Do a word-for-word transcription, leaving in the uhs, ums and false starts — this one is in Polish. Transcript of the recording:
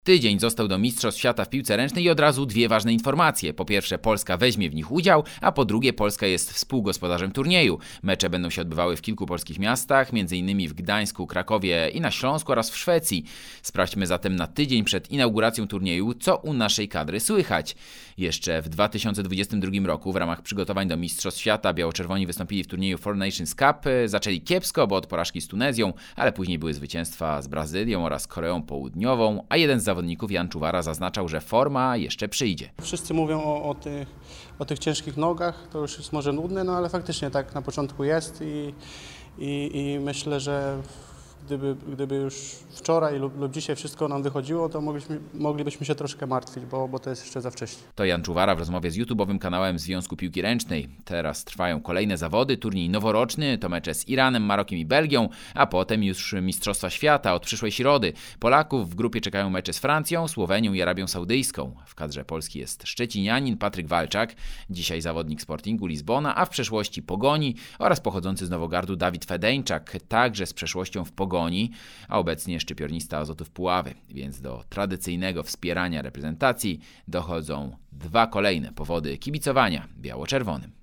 Tydzień został do Mistrzostw Świata w piłce ręcznej i od razu dwie ważne informacje. Po pierwsze, Polska weźmie w nich udział, a po drugie, Polska jest współgospodarzem turnieju. Mecze będą się odbywały w kilku polskich miastach, m.in. w Gdańsku, Krakowie i na Śląsku oraz w Szwecji. Sprawdźmy zatem na tydzień przed inauguracją turnieju, co u naszej kadry słychać. Jeszcze w dwa tysiące dwudziestym drugim roku w ramach przygotowań do Mistrzostw Świata biało-czerwoni wystąpili w turnieju Four Nations Cup. Zaczęli kiepsko, bo od porażki z Tunezją, ale później były zwycięstwa z Brazylią oraz Koreą Południową, a jeden z zawodników, Jan Czuwara, zaznaczał, że forma jeszcze przyjdzie. Wszyscy mówią o, o, tych, o tych ciężkich nogach, to już jest może nudne, no ale faktycznie tak na początku jest i, i, i myślę, że gdyby, gdyby już wczoraj lub, lub dzisiaj wszystko nam wychodziło, to moglibyśmy, moglibyśmy się troszkę martwić, bo, bo to jest jeszcze za wcześnie. To Jan Czuwara w rozmowie z YouTube'owym kanałem Związku Piłki Ręcznej. Teraz trwają kolejne zawody, turniej noworoczny, to mecze z Iranem, Marokiem i Belgią, a potem już Mistrzostwa Świata od przyszłej środy. Polaków w grupie czekają mecze z Francją, Słowenią i Arabią Saudyjską. W kadrze Polski jest szczecinianin Patryk Walczak, dzisiaj zawodnik Sportingu Lizbona, a w przeszłości Pogoni, oraz pochodzący z Nowogardu Dawid Fedeńczak, także z przeszłością w Pogoni, a obecnie szczypiornista Azotów Puławy, więc do tradycyjnego wspierania reprezentacji dochodzą dwa kolejne powody kibicowania biało-czerwonym.